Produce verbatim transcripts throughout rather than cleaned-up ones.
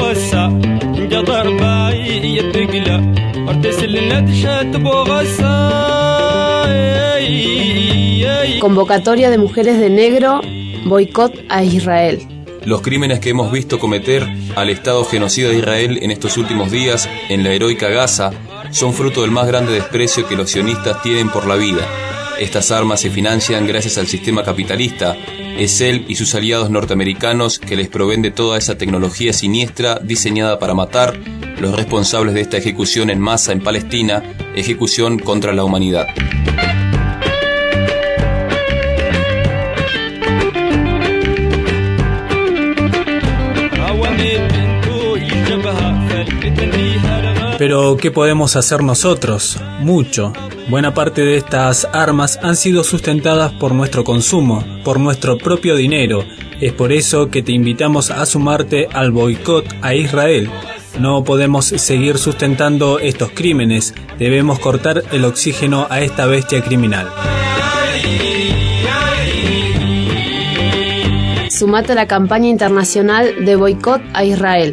Convocatoria de mujeres de negro, boicot a Israel. Los crímenes que hemos visto cometer al Estado genocida de Israel en estos últimos días en la heroica Gaza son fruto del más grande desprecio que los sionistas tienen por la vida. Estas armas se financian gracias al sistema capitalista. Es él y sus aliados norteamericanos que les proveen de toda esa tecnología siniestra diseñada para matar, los responsables de esta ejecución en masa en Palestina, ejecución contra la humanidad. Pero, ¿qué podemos hacer nosotros? Mucho. Buena parte de estas armas han sido sustentadas por nuestro consumo, por nuestro propio dinero. Es por eso que te invitamos a sumarte al boicot a Israel. No podemos seguir sustentando estos crímenes. Debemos cortar el oxígeno a esta bestia criminal. Sumate a la campaña internacional de boicot a Israel.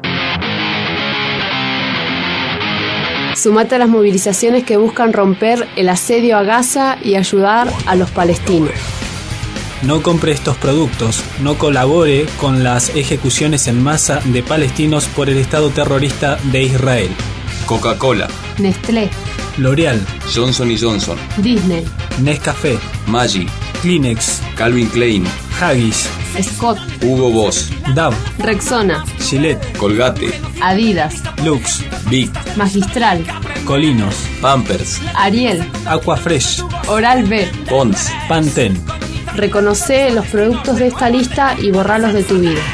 Sumate a las movilizaciones que buscan romper el asedio a Gaza y ayudar a los palestinos. No compre estos productos, no colabore con las ejecuciones en masa de palestinos por el Estado terrorista de Israel. Coca-Cola, Nestlé, L'Oreal, Johnson y Johnson, Disney, Nescafé, Maggi, Kleenex, Calvin Klein, Haggis, Scott, Hugo Boss, Dove, Rexona, Gillette, Colgate, Adidas, Lux, Vic, Magistral, Colinos, Pampers, Ariel, Aquafresh, Oral-B, Pond's, Pantene. Reconoce los productos de esta lista y borralos de tu vida.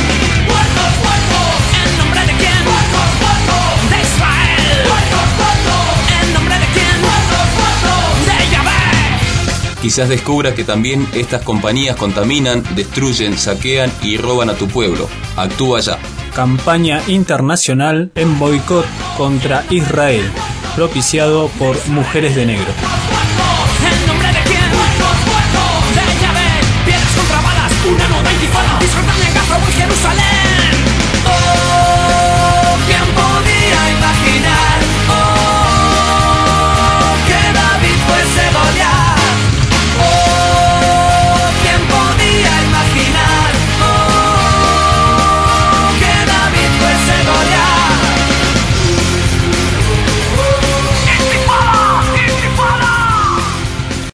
Quizás descubras que también estas compañías contaminan, destruyen, saquean y roban a tu pueblo. Actúa ya. Campaña internacional en boicot contra Israel, propiciado por Mujeres de Negro. En nombre de quién, de Yahvé, piedras contra balas, una nueva intifada, disfrutando en Gaza o en Jerusalén.